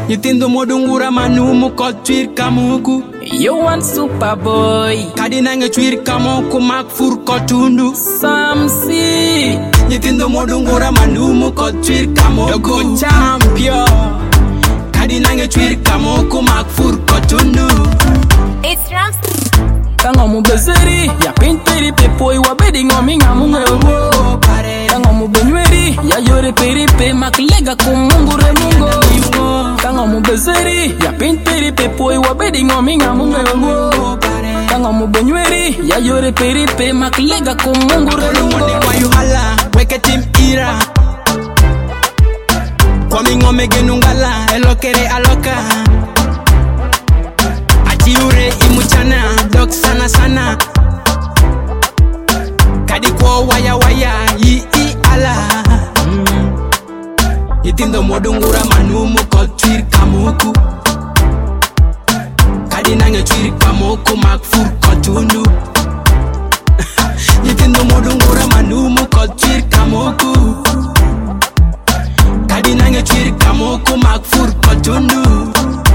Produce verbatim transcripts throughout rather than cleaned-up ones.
Nyithindo modungura manumu kod chwir kamuku. You want Superboy. Kadi nange chwir kamuku mak fur kotundu. Samsi. Nyithindo modungura manumu kod chwir kamuku. Dogo champion. Kadi nange chwir kamuku mak fur kotundu. It's Rams. Kango mu bezeri ya pinteri pepo iwa bedi ngomi ngamu ngewo. Kango mu benyweri ya yore peripe maklega kumungu remungo. Kango mu bezeri ya pinteri pepo iwa bedi ngomi ngamu ngewo. Kango mu benyweri ya yore peripe maklega kumungu remungo. Kwa you hala weke team ira. Kwa mi ngome genungala elokere aloka. Ure imuchana dok sana sana. Kadi kwa waya waya yi i ala. mm. Nyithindo modungura manumu kod chwir kamuku. Kadi nange chwir kamuku mak fur kotundu. Nyithindo modungura manumu kod chwir kamuku. Kadi nange chwir kamuku mak fur kotundu.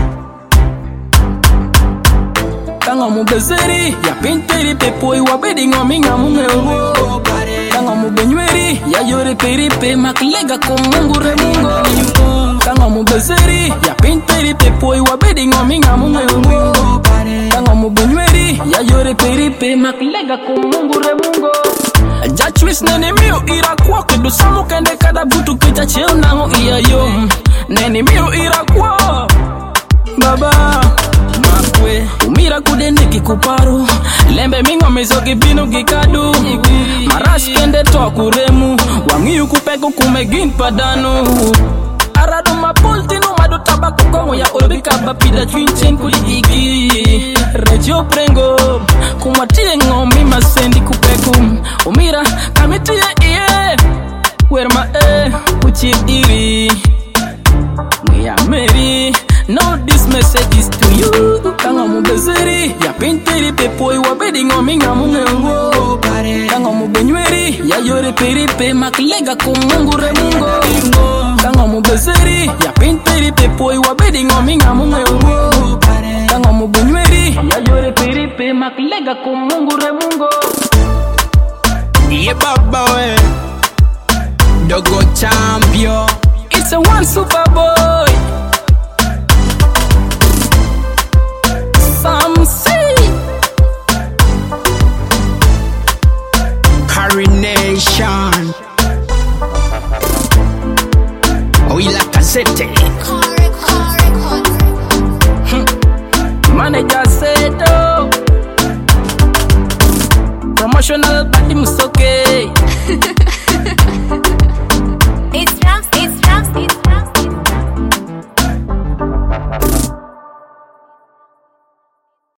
Kango mu bezeri ya pinteri pepo iwa bedi ngomi ngamu ngewo. Kango mu benyweri ya yore peripe maklega kumungu remungo. Kango mu bezeri ya pinteri pepo iwa bedi ngomi ngamu ngewo. Kango mu benyweri ya yore peripe maklega kumungu remungo. Jachwis nene miu ira kwa kedu samu kende kada butu kita cheo nango iya yom. Nene miu ira kwa baba makwe umira kudende kikuparu lembe mingo mezogi binu gikadu marash kende to kuremu wangiyu kupeko kumegin padanu aradu mapulti no madu tabako kongo ya olbika bapida twinchen kuli igi regio prengo kumwatie ngomi masendi kupeku umira kamitie iye werma e uchi iri Mia Mary, no this message is to you. Kango mu bezeri ya pinteri pepo iwa bedi ngomi ngamu ngewo. Kango mu benyweri ya yore peripe maklega kumungu remungo. Kango mu bezeri ya pinteri pepo iwa bedi ngomi ngamu ngewo. Kango mu benyweri ya yore peripe maklega kumungu remungo. Ye baba we Dogo champion. It's a one Superboy. Samsi Coronation. Oila Cassette. Manager Seto. Promotional body musoke.